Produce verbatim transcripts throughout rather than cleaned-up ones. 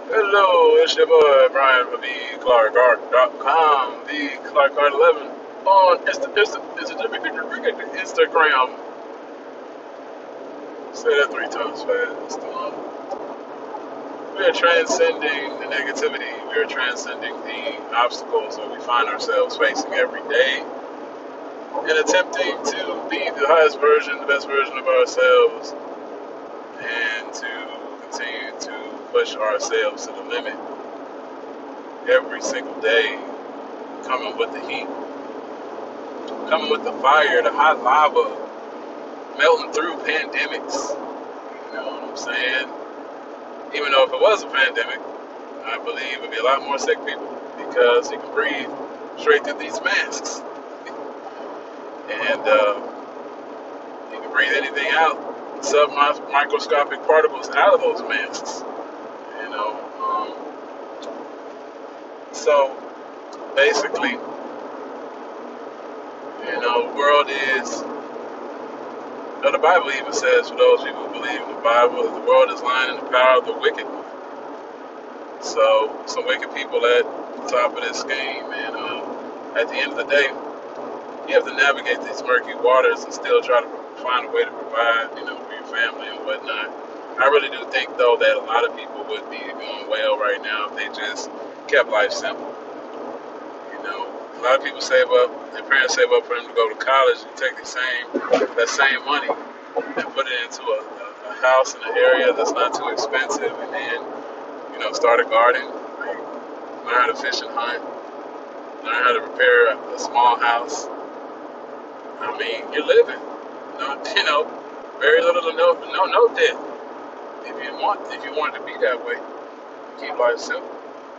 Hello, it's your boy Brian from the Clark Art dot com, the Clark Art eleven on Insta, Insta, Insta, Instagram. Say that three times fast. Um, we are transcending the negativity. We are transcending the obstacles that we find ourselves facing every day and attempting to be the highest version, the best version of ourselves, and to continue to push ourselves to the limit every single day, coming with the heat, coming with the fire, the hot lava, melting through pandemics. You know what I'm saying? Even though if it was a pandemic, I believe it'd be a lot more sick people because you can breathe straight through these masks. And uh, you can breathe anything out, sub-microscopic particles out of those masks. You know? Um, so, basically, you know, the world is, now the Bible even says, for those people who believe in the Bible, that the world is lying in the power of the wicked. So, some wicked people at the top of this game, and uh, at the end of the day, you have to navigate these murky waters and still try to find a way to provide, you know, for your family and whatnot. I really do think, though, that a lot of people would be doing well right now if they just kept life simple. You know, a lot of people save up, their parents save up for them to go to college and take the same, that same money and put it into a, a, a house in an area that's not too expensive, and then, you know, start a garden, like, learn how to fish and hunt, learn how to repair a, a small house. I mean, you're living. No, you know, very little to no, no, no debt. If you want, if you want it to be that way, keep life simple.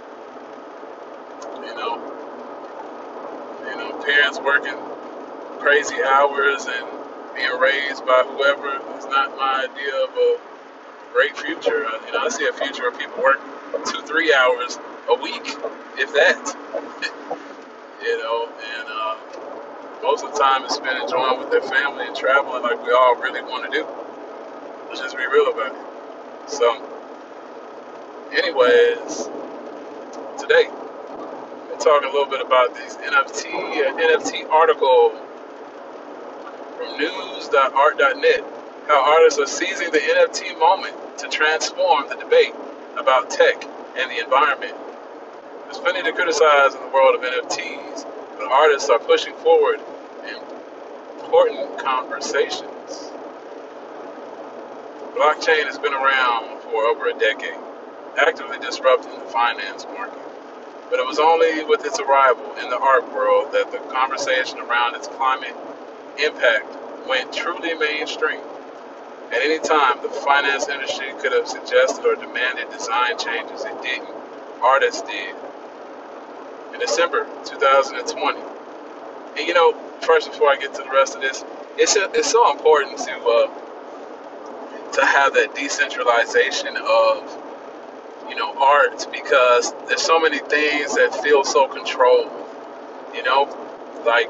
You know, you know, parents working crazy hours and being raised by whoever is not my idea of a great future. Uh, You know, I see a future where people work two, three hours a week, if that. You know, and uh, most of the time it's spent enjoying with their family and traveling like we all really want to do. Let's just be real about it. So, anyways, today we're talking a little bit about these N F T uh, N F T article from news dot art dot net. How artists are seizing the N F T moment to transform the debate about tech and the environment. There's plenty to criticize in the world of N F Ts, but artists are pushing forward important conversations. Blockchain has been around for over a decade, actively disrupting the finance market. But it was only with its arrival in the art world that the conversation around its climate impact went truly mainstream. At any time, the finance industry could have suggested or demanded design changes. It didn't. Artists did. In December twenty twenty. And you know, first before I get to the rest of this, it's it's so important to uh, to have that decentralization of, you know, art, because there's so many things that feel so controlled. You know, like,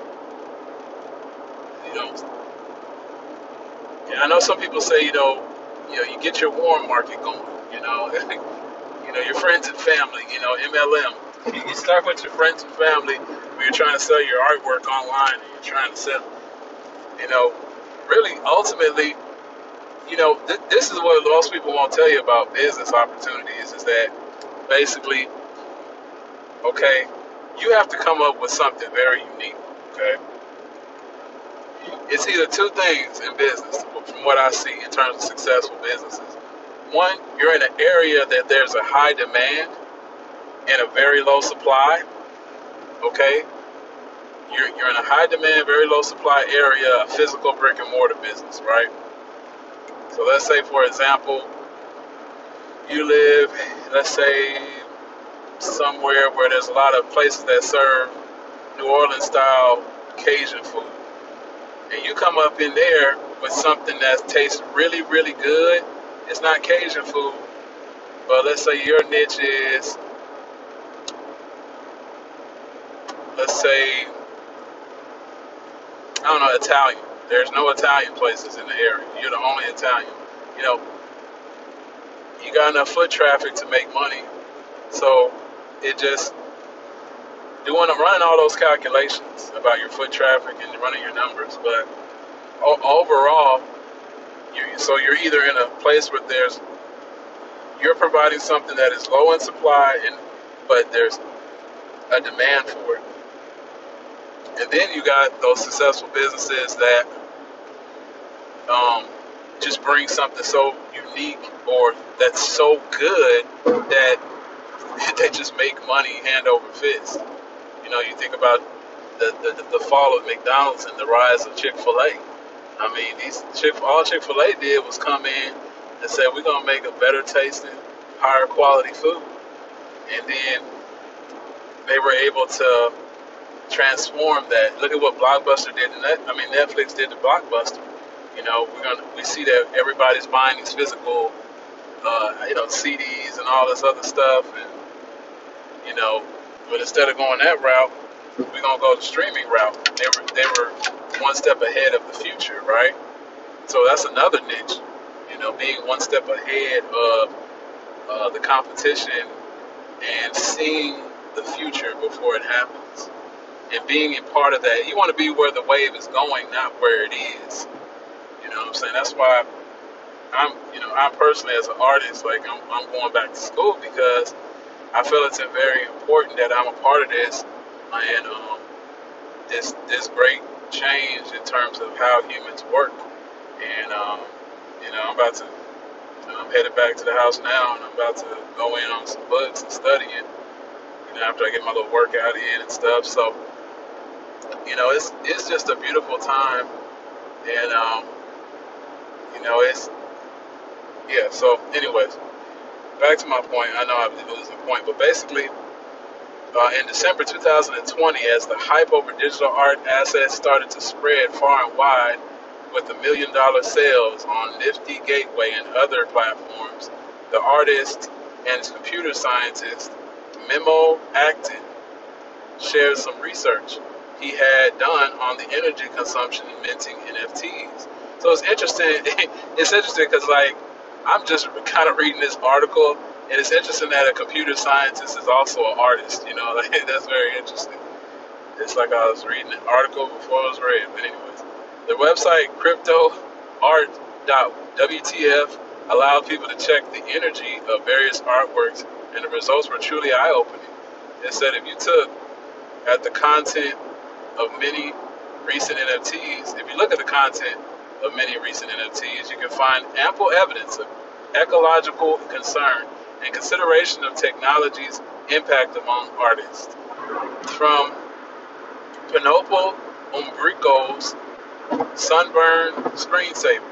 you know, yeah, I know some people say, you know, you know, you get your warm market going. You know, you know, your friends and family. You know, M L M. You start with your friends and family when you're trying to sell your artwork online and you're trying to sell, you know, really, ultimately, you know, th- this is what most people won't tell you about business opportunities, is that basically, okay, you have to come up with something very unique, okay? It's either two things in business, from what I see in terms of successful businesses. One, you're in an area that there's a high demand and a very low supply, okay? You're, you're in a high demand, very low supply area, a physical brick and mortar business, right? So let's say, for example, you live, let's say, somewhere where there's a lot of places that serve New Orleans style Cajun food. And you come up in there with something that tastes really, really good. It's not Cajun food, but let's say your niche is, let's say, I don't know, Italian. There's no Italian places in the area. You're the only Italian. You know, you got enough foot traffic to make money. So it just doing running all those calculations about your foot traffic and running your numbers, but o- overall, you so you're either in a place where there's you're providing something that is low in supply, and but there's a demand for it, and then you got those successful businesses that um, just bring something so unique or that's so good that they just make money hand over fist. You know, you think about the, the, the fall of McDonald's and the rise of Chick-fil-A. I mean, these Chick all Chick-fil-A did was come in and say, we're going to make a better tasting, higher quality food. And then they were able to transform that. Look at what Blockbuster did to Net, I mean, Netflix did to Blockbuster. You know, we're gonna we see that everybody's buying these physical, uh, you know, C Ds and all this other stuff, and you know, but instead of going that route, we're gonna go the streaming route. They were they were one step ahead of the future, right? So that's another niche. You know, being one step ahead of uh, the competition and seeing the future before it happens, and being a part of that. You want to be where the wave is going, not where it is. You know what I'm saying? That's why I'm, you know, I personally as an artist, like I'm, I'm going back to school because I feel it's very important that I'm a part of this and um, this this great change in terms of how humans work. And um, you know, I'm about to, I'm headed back to the house now, and I'm about to go in on some books and study it. You know, after I get my little workout in and stuff. So, you know, it's it's just a beautiful time, and um, you know, it's yeah. So, anyways, back to my point. I know I'm losing the point, but basically, uh, in December two thousand twenty, as the hype over digital art assets started to spread far and wide, with the million dollar sales on Nifty Gateway and other platforms, the artist and computer scientist Memo Acton shared some research he had done on the energy consumption in minting N F Ts. So it's interesting. It's interesting because, like, I'm just kind of reading this article, and it's interesting that a computer scientist is also an artist. You know, like, that's very interesting. It's like I was reading an article before it was read. But anyways, the website crypto art dot W T F allowed people to check the energy of various artworks, and the results were truly eye-opening. It said if you took at the content of many recent N F Ts, if you look at the content of many recent N F Ts, you can find ample evidence of ecological concern and consideration of technology's impact among artists. From Pineapple Umbrico's Sunburn Screensaver,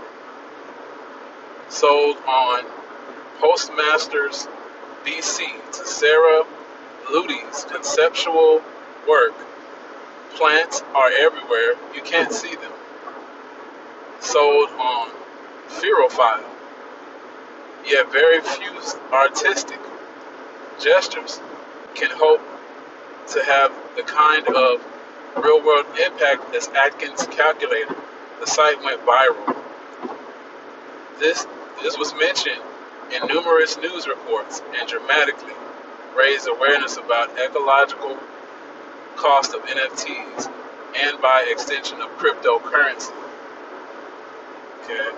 sold on Postmasters B C, to Sarah Ludi's conceptual work, Plants Are Everywhere, You Can't See Them, sold on Ferophile. Yet very few artistic gestures can hope to have the kind of real-world impact as Atkins' calculator. The site went viral. This this was mentioned in numerous news reports and dramatically raised awareness about ecological cost of N F Ts and, by extension, of cryptocurrency. Okay.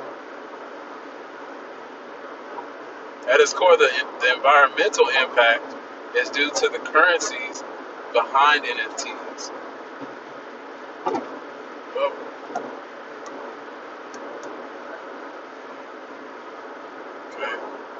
At its core, the, the environmental impact is due to the currencies behind N F Ts. Well, okay.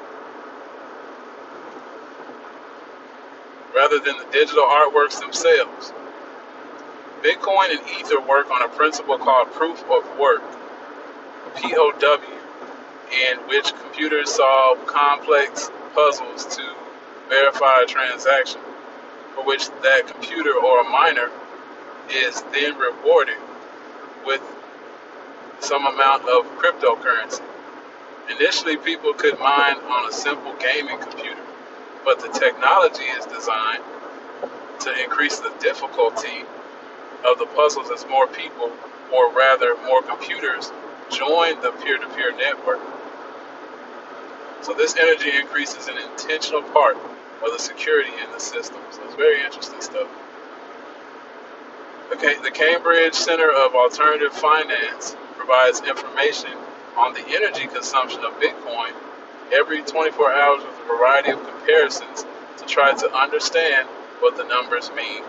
Rather than the digital artworks themselves. Bitcoin and Ether work on a principle called proof of work, P O W, in which computers solve complex puzzles to verify a transaction, for which that computer or a miner is then rewarded with some amount of cryptocurrency. Initially, people could mine on a simple gaming computer, but the technology is designed to increase the difficulty of the puzzles as more people, or rather more computers, join the peer-to-peer network. So this energy increase is an intentional part of the security in the system. So it's very interesting stuff. Okay, the Cambridge Center of Alternative Finance provides information on the energy consumption of Bitcoin every twenty-four hours with a variety of comparisons to try to understand what the numbers mean.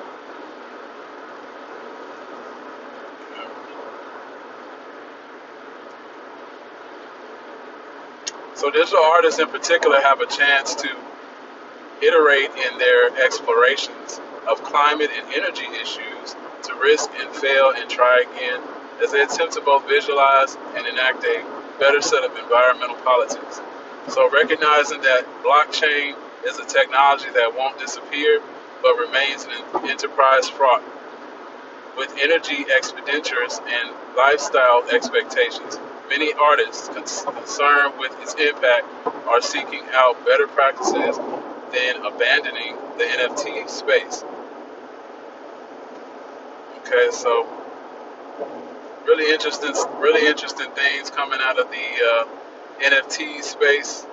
So digital artists in particular have a chance to iterate in their explorations of climate and energy issues to risk and fail and try again as they attempt to both visualize and enact a better set of environmental politics. So recognizing that blockchain is a technology that won't disappear but remains an enterprise fraught with energy expenditures and lifestyle expectations. Many artists concerned with its impact are seeking out better practices than abandoning the N F T space. Okay, so really interesting, really interesting things coming out of the uh, N F T space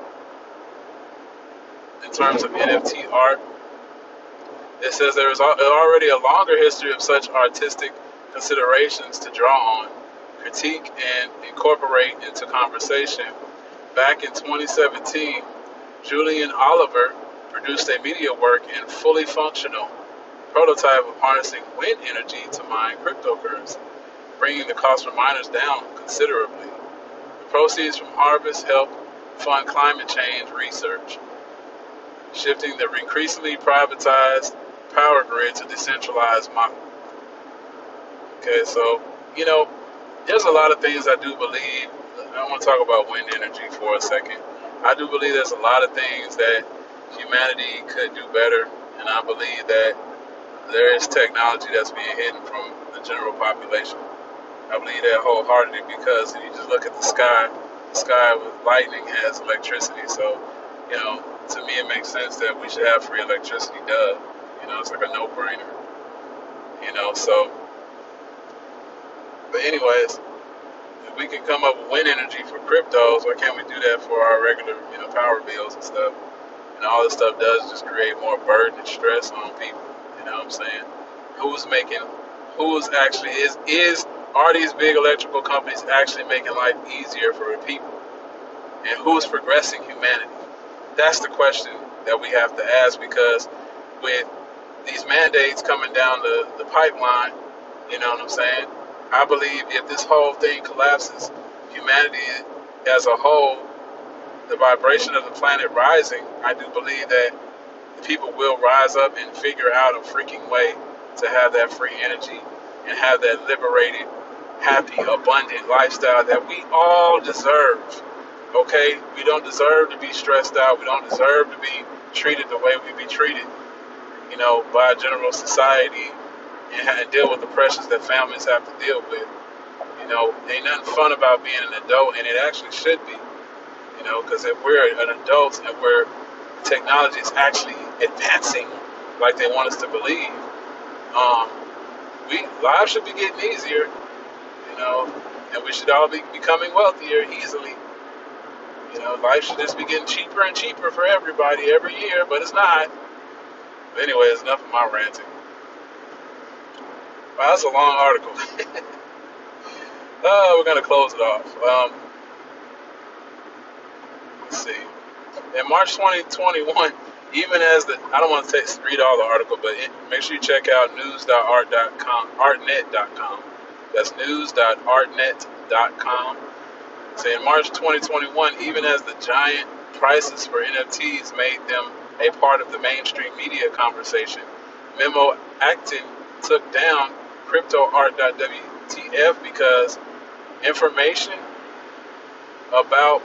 in terms of N F T art. It says there is already a longer history of such artistic considerations to draw on, critique, and incorporate into conversation. Back in twenty seventeen, Julian Oliver produced a media work and fully functional prototype of harnessing wind energy to mine cryptocurrency, bringing the cost for miners down considerably. The proceeds from harvest helped fund climate change research, shifting the increasingly privatized power grid to decentralized model. Okay, so, you know, there's a lot of things I do believe. I want to talk about wind energy for a second. I do believe there's a lot of things that humanity could do better, and I believe that there is technology that's being hidden from the general population. I believe that wholeheartedly because if you just look at the sky, the sky with lightning has electricity. So, you know, to me it makes sense that we should have free electricity, duh. You know, it's like a no-brainer. You know, so, but anyways, if we can come up with wind energy for cryptos, why can't we do that for our regular, you know, power bills and stuff? And all this stuff does is just create more burden and stress on people. You know what I'm saying? Who's making, who's actually, is, is, are these big electrical companies actually making life easier for the people? And who's progressing humanity? That's the question that we have to ask, because with these mandates coming down the, the pipeline, you know what I'm saying? I believe if this whole thing collapses, humanity as a whole, the vibration of the planet rising, I do believe that the people will rise up and figure out a freaking way to have that free energy and have that liberated, happy, abundant lifestyle that we all deserve. Okay? We don't deserve to be stressed out. We don't deserve to be treated the way we be treated, you know, by general society, and, and deal with the pressures that families have to deal with. You know, ain't nothing fun about being an adult, and it actually should be. You know, because if we're an adult and where technology is actually advancing like they want us to believe, um, we lives should be getting easier, you know, and we should all be becoming wealthier easily. You know, life should just be getting cheaper and cheaper for everybody every year, but it's not. But anyways, enough of my ranting. Wow, that's a long article. uh, we're gonna close it off. Um, let's see. In March twenty twenty-one, even as the, I don't want to take, read all the article, but it, make sure you check out news dot art dot com, artnet dot com. That's news dot artnet dot com. So in March twenty twenty-one, even as the giant prices for N F Ts made them a part of the mainstream media conversation, Memo Acton took down crypto art dot W T F because information about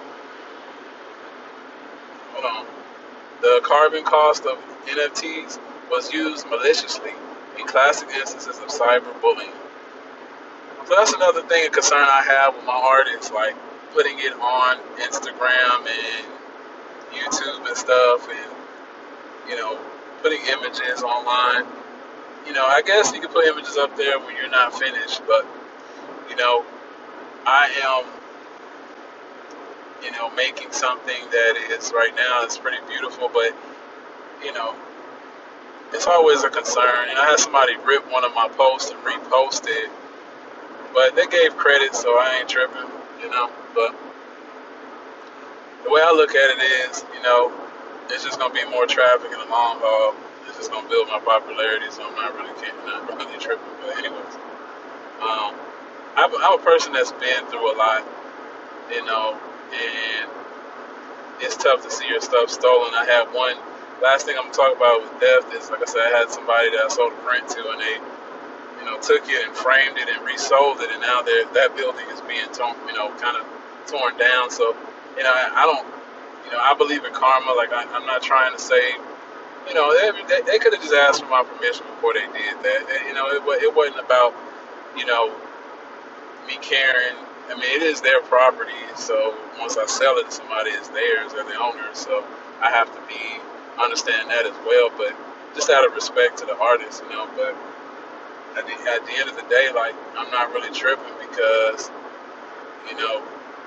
hold on, the carbon cost of N F Ts was used maliciously in classic instances of cyberbullying. So that's another thing, a concern I have with my art is like putting it on Instagram and YouTube and stuff, and you know, putting images online. You know, I guess you can put images up there when you're not finished, but you know, I am you know, making something that is right now is pretty beautiful, but you know, it's always a concern. And I had somebody rip one of my posts and repost it, but they gave credit, so I ain't tripping, you know. But the way I look at it is, you know, it's just gonna be more traffic in the long haul. It's just gonna build my popularity, so I'm not really kidding, not really tripping. But anyways, um, I'm, I'm a person that's been through a lot, you know, and it's tough to see your stuff stolen. I had one. Last thing I'm gonna talk about with theft is, like I said, I had somebody that I sold a print to, and they, you know, took it and framed it and resold it, and now that building is being torn, you know, kind of torn down. So, you know, I, I don't, you know, I believe in karma. Like I, I'm not trying to say, you know, they, they, they could have just asked for my permission before they did that. And, you know, it, it wasn't about, you know, me caring. I mean, it is their property, so once I sell it to somebody, it's theirs, they're the owners, so I have to be, understand that as well, but just out of respect to the artist, you know, but at the, at the end of the day, like, I'm not really tripping because, you know,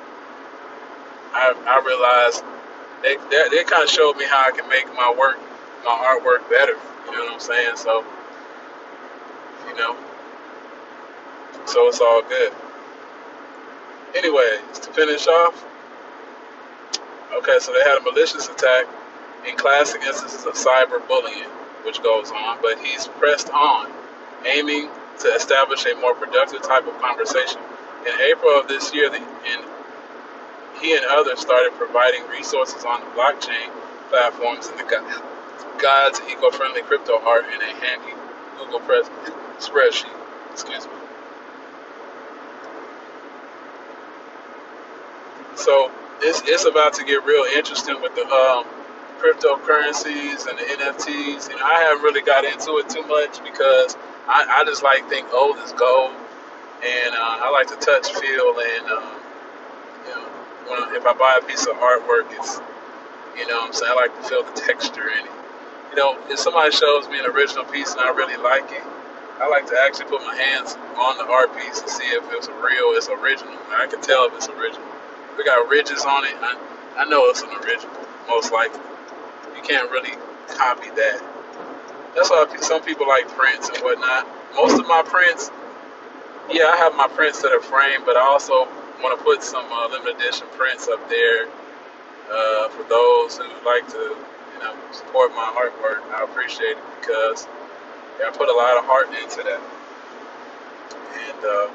I, I realized they, they, they kind of showed me how I can make my work, my artwork better, you know what I'm saying, so, you know, so it's all good. Anyways, to finish off, okay, so they had a malicious attack in classic instances of cyberbullying, which goes on, but he's pressed on, aiming to establish a more productive type of conversation. In April of this year, the, and he and others started providing resources on the blockchain platforms and the gu- guide to eco-friendly crypto art in a handy Google Press spreadsheet. Excuse me. So it's it's about to get real interesting with the um, cryptocurrencies and the N F Ts. You know, I haven't really got into it too much because I, I just like think old is gold, and uh, I like to touch, feel, and um, you know, when, if I buy a piece of artwork, it's, you know what I'm saying, I like to feel the texture in it. You know, if somebody shows me an original piece and I really like it, I like to actually put my hands on the art piece and see if it's real, it's original. I can tell if it's original. If it got ridges on it, I, I know it's an original, most likely. You can't really copy that. That's why some people like prints and whatnot. Most of my prints, yeah, I have my prints that are framed, but I also want to put some uh, limited edition prints up there uh, for those who like to, you know, support my artwork. I appreciate it because yeah, I put a lot of heart into that. And uh,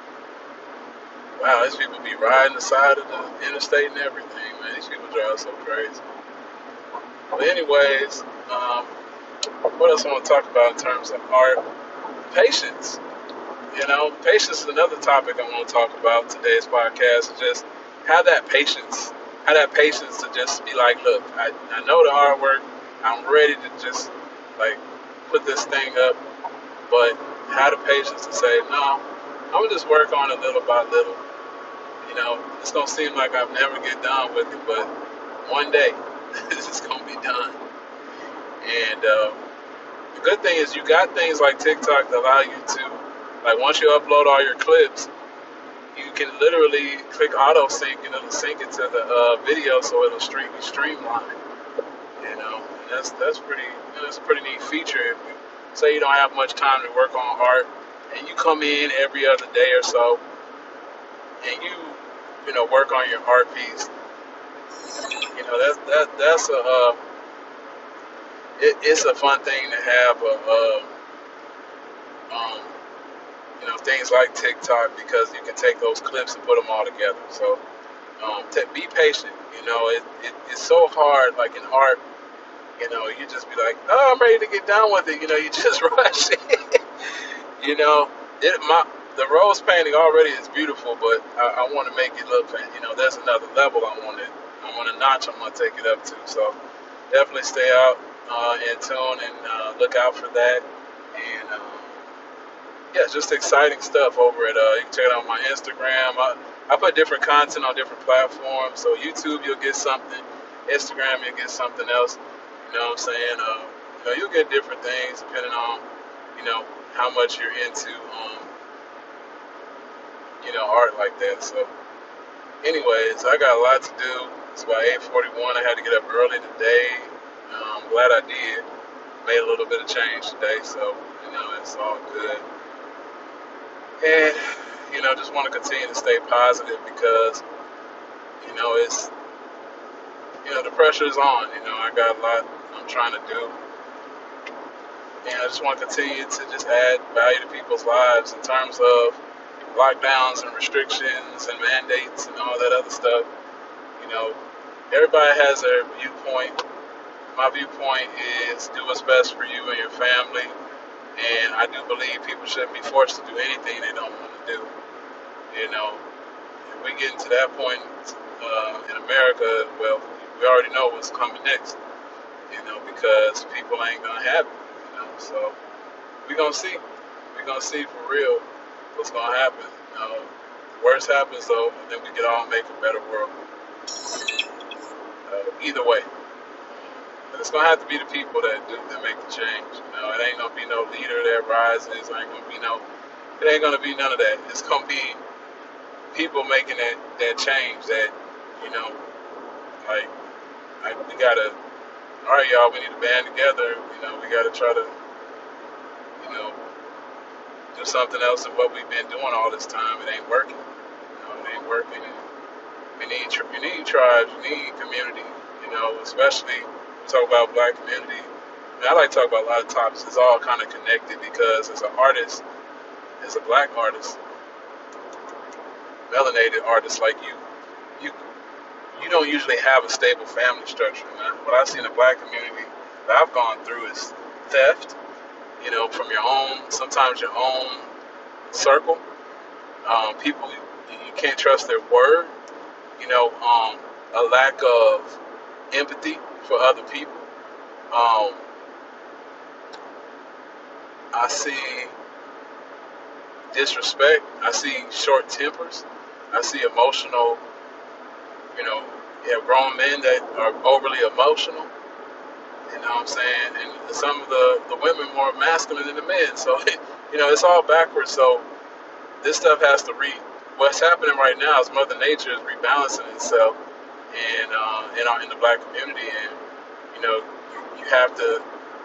wow, these people be riding the side of the interstate and everything, man. These people drive so crazy. But anyways, um, what else I want to talk about in terms of art? Patience. You know, patience is another topic I want to talk about today's podcast. Just have that patience. Have that patience to just be like, look, I, I know the artwork. I'm ready to just, like, put this thing up. But have the patience to say, no, I'm going to just work on it little by little. You know, it's going to seem like I'll never get done with it, but one day, it's going to be done. And uh, the good thing is you got things like TikTok that allow you to, like once you upload all your clips, you can literally click auto sync and it'll sync it to the uh, video, so it'll stream be streamlined. You know, and that's that's pretty you know, that's a pretty neat feature. If you say you don't have much time to work on art, and you come in every other day or so, and you you know work on your art piece, you know that's that that's a uh, it, it's a fun thing to have a. a um, You know, things like TikTok, because you can take those clips and put them all together. So um, to be patient. You know, it, it it's so hard. Like in art, you know, you just be like, oh, I'm ready to get done with it. You know, you just rush it. You know, it my the rose painting already is beautiful, but I, I want to make it look. You know, there's another level I want it. I want a notch I'm gonna take it up to. So definitely stay out uh, in tune and uh, look out for that. And um, yeah, just exciting stuff over at, uh, you can check it out on my Instagram. I, I put different content on different platforms. So YouTube, you'll get something. Instagram, you'll get something else. You know what I'm saying? Uh, you know, you'll get different things depending on, you know, how much you're into, um, you know, art like that. So Anyways, I got a lot to do. It's about eight forty-one. I had to get up early today. Um, glad I did. Made a little bit of change today, so you know it's all good. And you know, just want to continue to stay positive because you know it's you know the pressure is on. You know, I got a lot I'm trying to do, and I just want to continue to just add value to people's lives in terms of lockdowns and restrictions and mandates and all that other stuff. You know, everybody has their viewpoint. My viewpoint is do what's best for you and your family, and I do believe people shouldn't be forced to do anything they don't want to do. You know, if we get into that point uh, in America, well, we already know what's coming next. You know, because people ain't gonna have it. You know, so we gonna see. We gonna see for real what's gonna happen. You know, the worst happens though, and then we can all make a better world. Uh, either way. But it's gonna have to be the people that do that make the change. You know, it ain't gonna be no leader that rises. It ain't gonna be no. It ain't gonna be none of that. It's gonna be people making that that change. That you know, like, like we gotta. All right, y'all. We need to band together. You know, we gotta try to, you know, do something else than what we've been doing all this time. It ain't working. You know, it ain't working. And we need we need tribes. We need community. You know, especially. Talk about black community. I, mean, I like to talk about a lot of topics. It's all kind of connected because as an artist, as a black artist, melanated artist like you, you you don't usually have a stable family structure. Man. What I see in the black community that I've gone through is theft. You know, from your own, sometimes your own circle. Um, people you, you can't trust their word. You know, um, a lack of empathy for other people. Um, I see disrespect. I see short tempers. I see emotional, you know, you have grown men that are overly emotional. You know what I'm saying? And some of the, the women more masculine than the men. So, you know, it's all backwards. So this stuff has to re... What's happening right now is Mother Nature is rebalancing itself and uh, in our in the black community, and you know you, you have to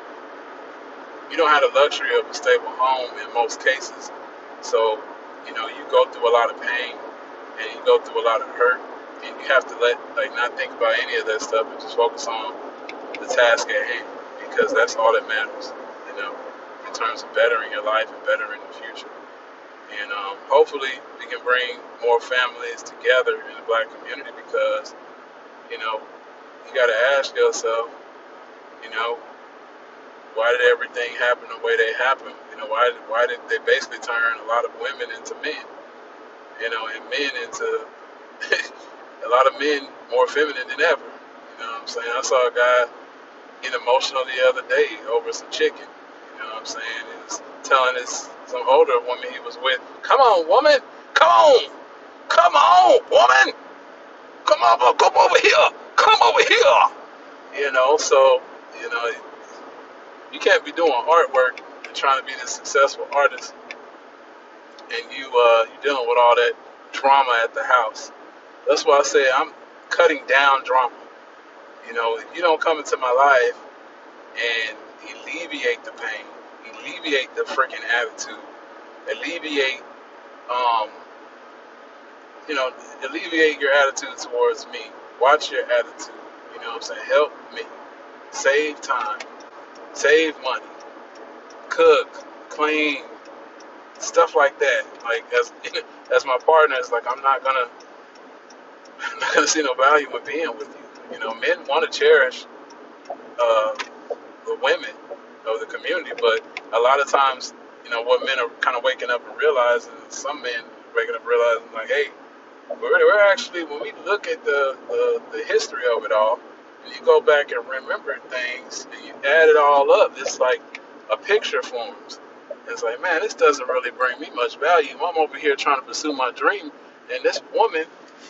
you don't have the luxury of a stable home in most cases, so you know you go through a lot of pain and you go through a lot of hurt, and you have to let like not think about any of that stuff and just focus on the task at hand because that's all that matters, you know, in terms of bettering your life and bettering the future. And um, hopefully we can bring more families together in the black community because you know, you got to ask yourself, you know, why did everything happen the way they happened? You know, why why did they basically turn a lot of women into men? You know, and men into a lot of men more feminine than ever. You know what I'm saying? I saw a guy get emotional the other day over some chicken. You know what I'm saying? He was telling this some older woman he was with, "Come on, woman, come on, come on, woman." Come over, come over here, come over here. You know, so, you know, you can't be doing artwork and trying to be this successful artist and you, uh, you're dealing with all that drama at the house. That's why I say I'm cutting down drama. You know, if you don't come into my life and alleviate the pain, alleviate the freaking attitude, alleviate, um, you know, alleviate your attitude towards me. Watch your attitude. You know what I'm saying? Help me. Save time. Save money. Cook. Clean. Stuff like that. Like, as as my partner, it's like, I'm not gonna, I'm not gonna see no value in being with you. You know, men want to cherish uh, the women of the community, but a lot of times, you know, what men are kind of waking up and realizing, some men waking up and realizing, like, hey, We're, we're actually, when we look at the, the, the history of it all, and you go back and remember things, and you add it all up, it's like a picture forms. It's like, man, this doesn't really bring me much value. I'm over here trying to pursue my dream, and this woman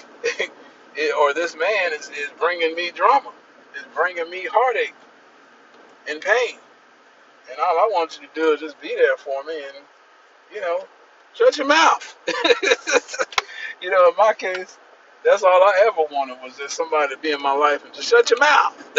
or this man is, is bringing me drama, is bringing me heartache and pain. And all I want you to do is just be there for me and, you know, shut your mouth. You know, in my case, That's all I ever wanted was just somebody to be in my life and just shut your mouth.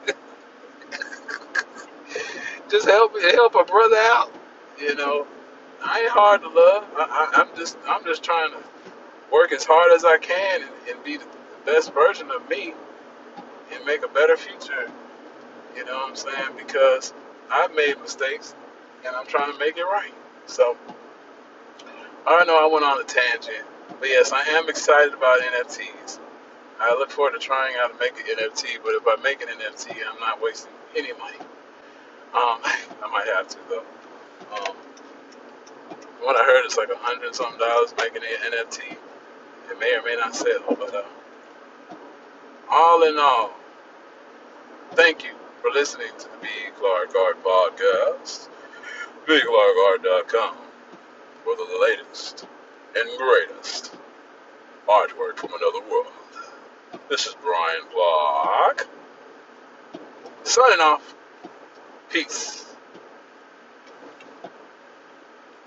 Just help help a brother out. You know, I ain't hard to love. I, I, I'm just I'm just trying to work as hard as I can and, and be the best version of me and make a better future. You know what I'm saying? Because I've made mistakes and I'm trying to make it right. So I know I went on a tangent, but yes, I am excited about N F Ts. I look forward to trying out to make an N F T, but if I make an N F T, I'm not wasting any money. Um, I might have to though. Um, what I heard is like a hundred and something dollars making an N F T. It may or may not sell, but uh, all in all, thank you for listening to the B. Clark Art Podcast. B Clark Art dot com for the latest and greatest artwork from another world. This is Brian Clark, signing off. Peace.